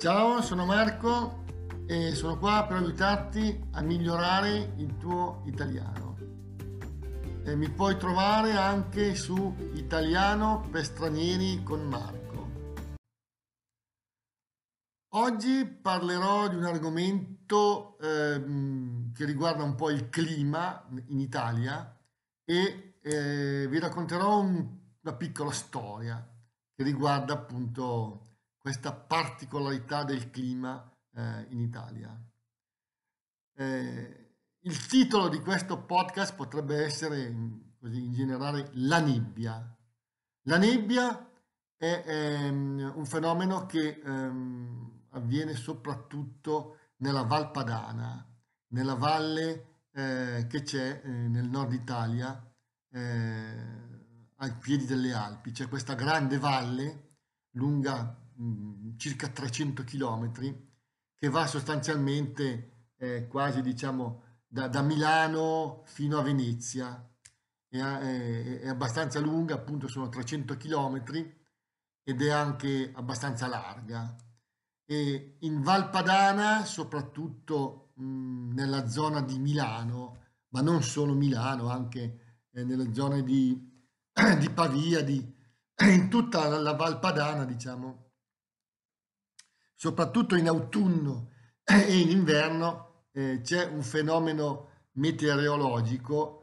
Ciao, sono Marco e sono qua per aiutarti a migliorare il tuo italiano. Mi puoi trovare anche su Italiano per Stranieri con Marco. Oggi parlerò di un argomento che riguarda un po' il clima in Italia e vi racconterò una piccola storia che riguarda appunto questa particolarità del clima in Italia. Il titolo di questo podcast potrebbe essere, così in generale, la nebbia. La nebbia è un fenomeno che avviene soprattutto nella Val Padana, nella valle che c'è nel nord Italia, ai piedi delle Alpi. C'è questa grande valle lunga circa 300 km che va sostanzialmente quasi diciamo da Milano fino a Venezia. È abbastanza lunga, appunto sono 300 km ed è anche abbastanza larga. E in Val Padana, soprattutto nella zona di Milano, ma non solo Milano, anche nelle zone di Pavia, in tutta la Val Padana, diciamo, soprattutto in autunno e in inverno c'è un fenomeno meteorologico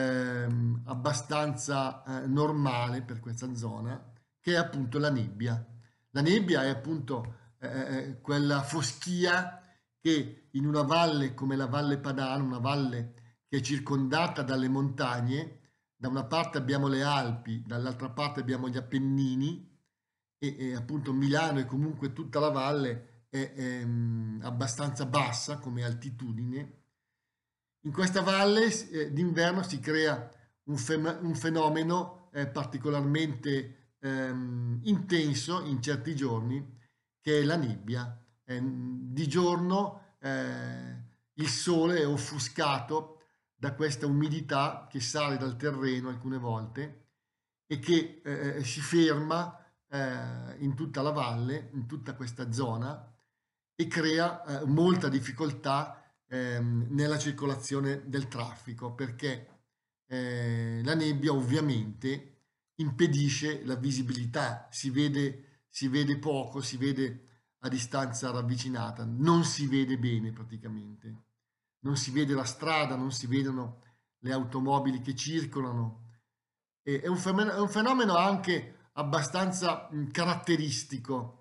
abbastanza normale per questa zona, che è appunto la nebbia. La nebbia è appunto quella foschia che in una valle come la Valle Padana, una valle che è circondata dalle montagne, da una parte abbiamo le Alpi, dall'altra parte abbiamo gli Appennini, e appunto Milano e comunque tutta la valle è abbastanza bassa come altitudine. In questa valle d'inverno si crea un fenomeno particolarmente intenso in certi giorni, che è la nebbia. Di giorno il sole è offuscato da questa umidità che sale dal terreno alcune volte e che si ferma in tutta la valle, in tutta questa zona, e crea molta difficoltà nella circolazione del traffico, perché la nebbia ovviamente impedisce la visibilità, si vede poco, si vede a distanza ravvicinata, non si vede bene praticamente, non si vede la strada, non si vedono le automobili che circolano. È un fenomeno anche abbastanza caratteristico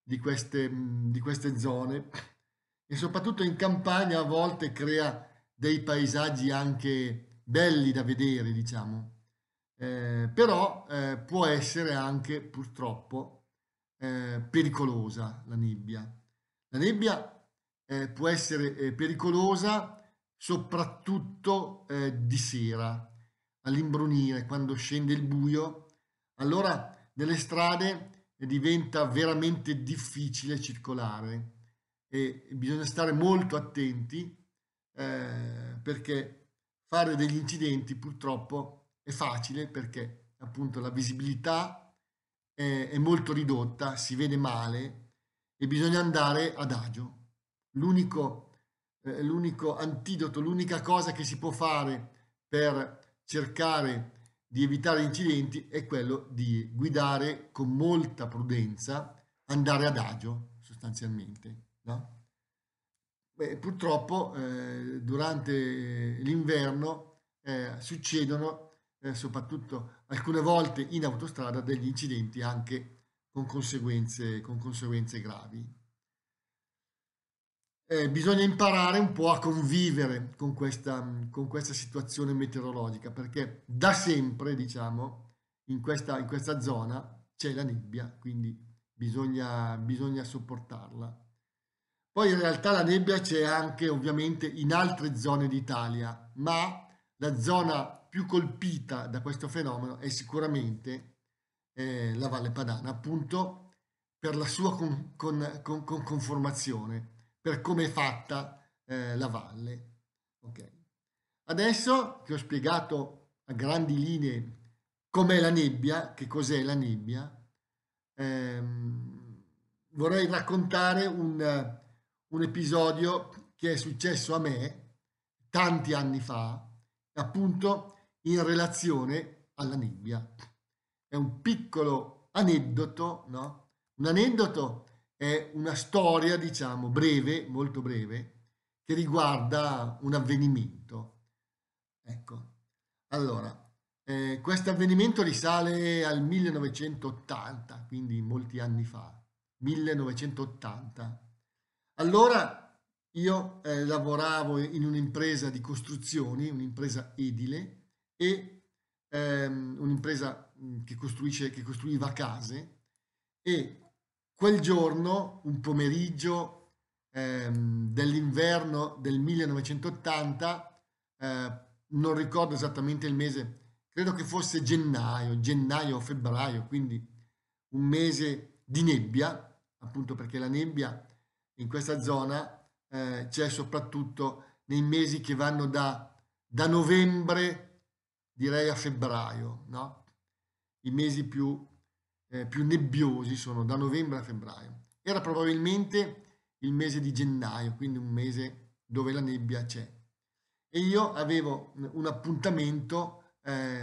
di queste zone, e soprattutto in campagna a volte crea dei paesaggi anche belli da vedere, diciamo. Però può essere anche purtroppo pericolosa la nebbia. La nebbia può essere pericolosa soprattutto di sera, all'imbrunire, quando scende il buio. Allora nelle strade diventa veramente difficile circolare e bisogna stare molto attenti perché fare degli incidenti purtroppo è facile, perché appunto la visibilità è molto ridotta, si vede male e bisogna andare ad agio. L'unico antidoto, l'unica cosa che si può fare per cercare di evitare incidenti è quello di guidare con molta prudenza, andare ad agio sostanzialmente, no? Beh, purtroppo durante l'inverno succedono, soprattutto alcune volte in autostrada, degli incidenti anche con conseguenze gravi. Bisogna imparare un po' a convivere con questa situazione meteorologica, perché da sempre, diciamo, in questa zona c'è la nebbia, quindi bisogna sopportarla. Poi in realtà la nebbia c'è anche ovviamente in altre zone d'Italia, ma la zona più colpita da questo fenomeno è sicuramente la Valle Padana, appunto per la sua conformazione, per come è fatta la valle. Okay. Adesso che ho spiegato a grandi linee com'è la nebbia, che cos'è la nebbia, ehm, vorrei raccontare un episodio che è successo a me tanti anni fa, appunto in relazione alla nebbia. È un piccolo aneddoto, no? Un aneddoto è una storia, diciamo, breve, molto breve, che riguarda un avvenimento. Ecco, allora, questo avvenimento risale al 1980, quindi molti anni fa, 1980. Allora io lavoravo in un'impresa di costruzioni, un'impresa edile e un'impresa che costruiva case e quel giorno, un pomeriggio dell'inverno del 1980, non ricordo esattamente il mese, credo che fosse gennaio o febbraio, quindi un mese di nebbia, appunto perché la nebbia in questa zona c'è soprattutto nei mesi che vanno da novembre, direi a febbraio, no? I mesi più nebbiosi sono da novembre a febbraio. Era probabilmente il mese di gennaio, quindi un mese dove la nebbia c'è. E io avevo un appuntamento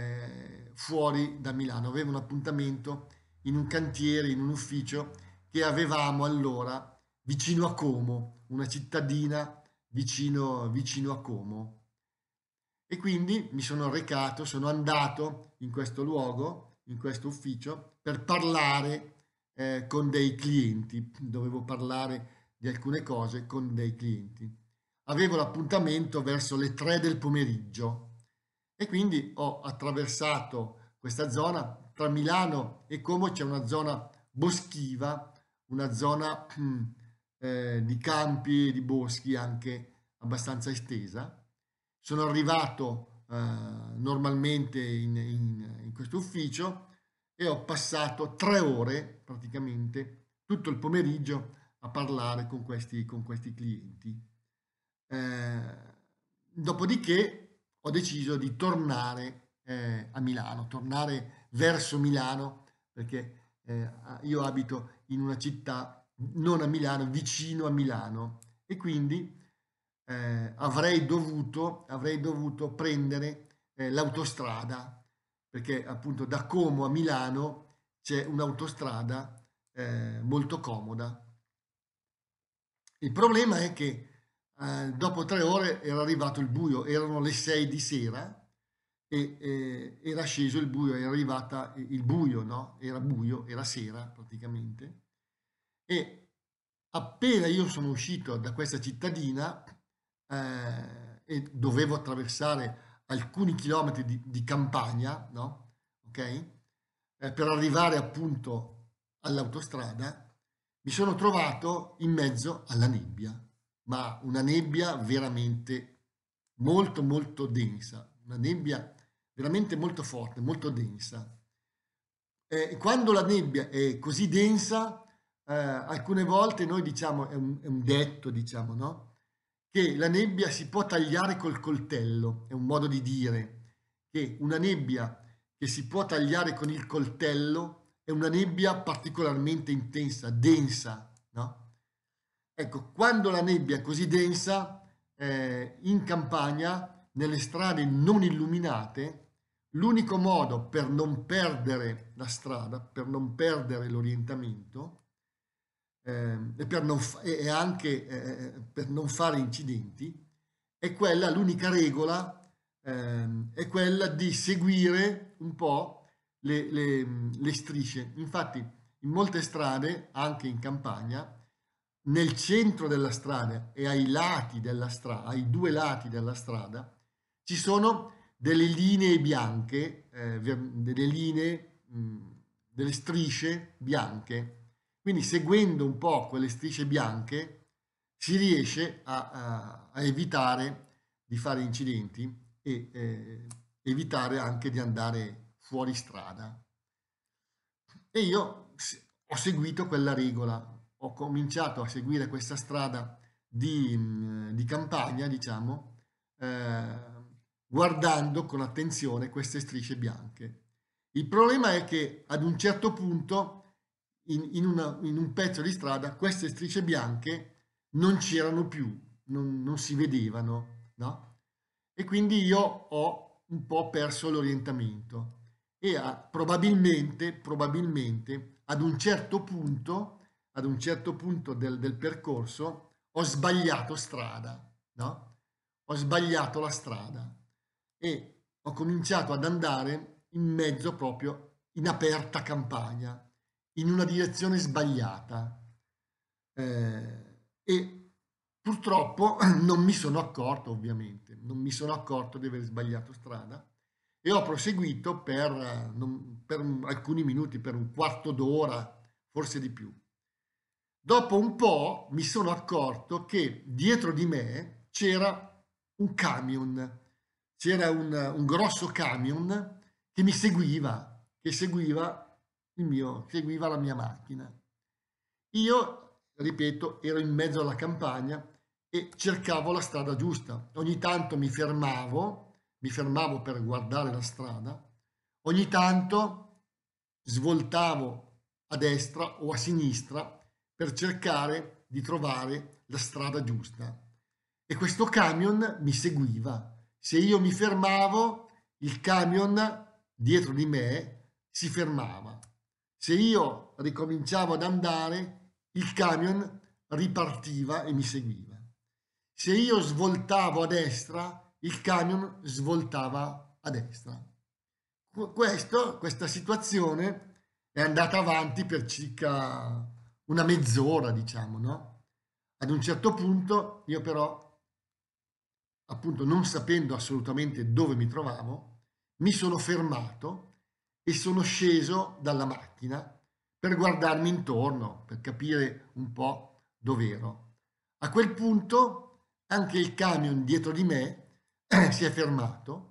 fuori da Milano, avevo un appuntamento in un cantiere, in un ufficio che avevamo allora vicino a Como, una cittadina vicino a Como. E quindi mi sono recato, sono andato in questo luogo, in questo ufficio, per parlare con dei clienti. Dovevo parlare di alcune cose con dei clienti. Avevo l'appuntamento verso le 3 del pomeriggio e quindi ho attraversato questa zona. Tra Milano e Como c'è una zona boschiva, una zona di campi e di boschi anche abbastanza estesa. Sono arrivato normalmente in questo ufficio e ho passato 3 ore praticamente tutto il pomeriggio a parlare con questi clienti. Dopodiché ho deciso di tornare a Milano, tornare verso Milano perché io abito in una città non a Milano, vicino a Milano e quindi avrei dovuto prendere l'autostrada perché appunto da Como a Milano c'è un'autostrada molto comoda. Il problema è che dopo 3 ore era arrivato il buio, erano le 6 di sera e era sceso il buio, era arrivata il buio, no? Era buio, era sera praticamente. E appena io sono uscito da questa cittadina e dovevo attraversare alcuni chilometri di campagna, no? Ok? Per arrivare appunto all'autostrada, mi sono trovato in mezzo alla nebbia, ma una nebbia veramente molto molto densa, una nebbia veramente molto forte, molto densa. Quando la nebbia è così densa, alcune volte noi diciamo, è un detto, diciamo, no? Che la nebbia si può tagliare col coltello, è un modo di dire, che una nebbia che si può tagliare con il coltello è una nebbia particolarmente intensa, densa, no? Ecco, quando la nebbia è così densa, in campagna, nelle strade non illuminate, l'unico modo per non perdere la strada, per non perdere l'orientamento e anche per non fare incidenti, l'unica regola è quella di seguire un po' le strisce. Infatti, in molte strade, anche in campagna, nel centro della strada e ai lati della strada, ai 2 lati della strada, ci sono delle linee bianche, delle linee, delle strisce bianche. Quindi seguendo un po' quelle strisce bianche si riesce a evitare di fare incidenti e evitare anche di andare fuori strada. E io ho seguito quella regola, ho cominciato a seguire questa strada di campagna, diciamo, guardando con attenzione queste strisce bianche. Il problema è che ad un certo punto in un pezzo di strada queste strisce bianche non c'erano più, non si vedevano, no? E quindi io ho un po' perso l'orientamento e probabilmente ad un certo punto del percorso ho sbagliato strada, no? Ho sbagliato la strada e ho cominciato ad andare in mezzo proprio in aperta campagna, in una direzione sbagliata. E purtroppo non mi sono accorto, ovviamente, non mi sono accorto di aver sbagliato strada e ho proseguito per alcuni minuti, per un quarto d'ora, forse di più. Dopo un po' mi sono accorto che dietro di me c'era un camion, c'era un grosso camion che mi seguiva, che seguiva la mia macchina. Io, ripeto, ero in mezzo alla campagna e cercavo la strada giusta. Ogni tanto mi fermavo per guardare la strada, ogni tanto svoltavo a destra o a sinistra per cercare di trovare la strada giusta. E questo camion mi seguiva. Se io mi fermavo, il camion dietro di me si fermava. Se io ricominciavo ad andare, il camion ripartiva e mi seguiva. Se io svoltavo a destra, il camion svoltava a destra. Questa situazione è andata avanti per circa una mezz'ora, diciamo, no? Ad un certo punto io però, appunto non sapendo assolutamente dove mi trovavo, mi sono fermato e sono sceso dalla macchina per guardarmi intorno, per capire un po' dove ero. A quel punto anche il camion dietro di me si è fermato.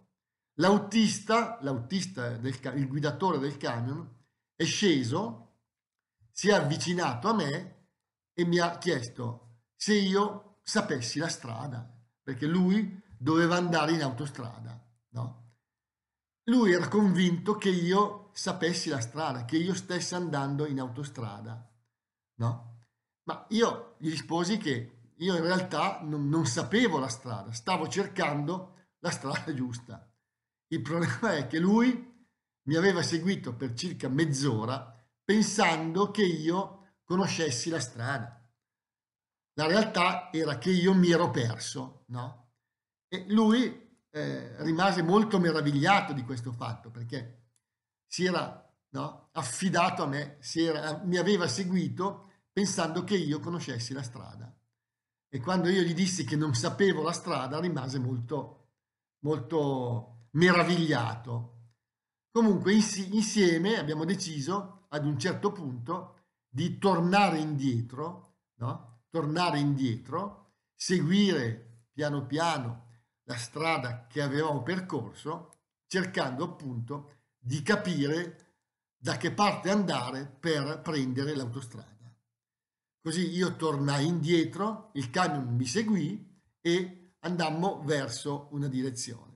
Il guidatore del camion, è sceso, si è avvicinato a me e mi ha chiesto se io sapessi la strada, perché lui doveva andare in autostrada, no? Lui era convinto che io sapessi la strada, che io stessi andando in autostrada, no? Ma io gli risposi che io in realtà non sapevo la strada, stavo cercando la strada giusta. Il problema è che lui mi aveva seguito per circa mezz'ora pensando che io conoscessi la strada. La realtà era che io mi ero perso, no? E lui rimase molto meravigliato di questo fatto perché si era, no, affidato a me, mi aveva seguito pensando che io conoscessi la strada. E quando io gli dissi che non sapevo la strada, rimase molto, molto meravigliato. Comunque insieme abbiamo deciso ad un certo punto di tornare indietro, no? Tornare indietro, seguire piano piano la strada che avevamo percorso, cercando appunto di capire da che parte andare per prendere l'autostrada. Così io tornai indietro, il camion mi seguì e andammo verso una direzione.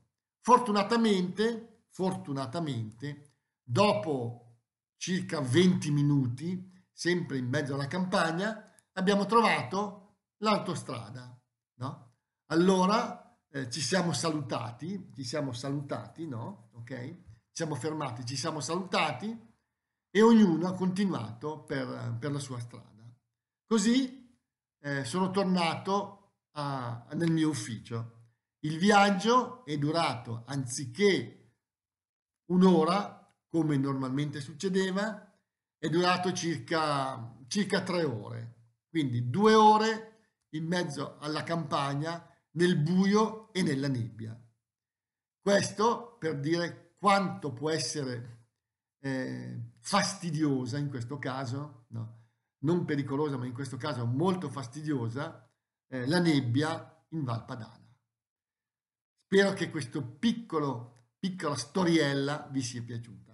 Fortunatamente, dopo circa 20 minuti, sempre in mezzo alla campagna, abbiamo trovato l'autostrada, no? Allora ci siamo salutati, no? Ok? Ci siamo fermati, ci siamo salutati e ognuno ha continuato per la sua strada. Così sono tornato nel mio ufficio. Il viaggio è durato, anziché un'ora, come normalmente succedeva, è durato circa 3 ore. Quindi 2 ore in mezzo alla campagna, nel buio e nella nebbia. Questo per dire quanto può essere fastidiosa in questo caso, no? Non pericolosa, ma in questo caso molto fastidiosa, la nebbia in Val Padana. Spero che questa piccola storiella vi sia piaciuta.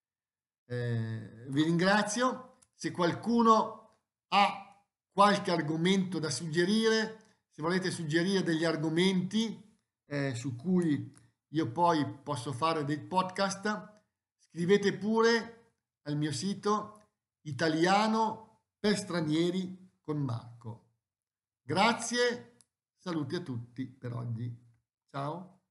Vi ringrazio. Se qualcuno ha qualche argomento da suggerire, se volete suggerire degli argomenti su cui io poi posso fare dei podcast, scrivete pure al mio sito italiano per stranieri con Marco. Grazie, saluti a tutti per oggi. Ciao.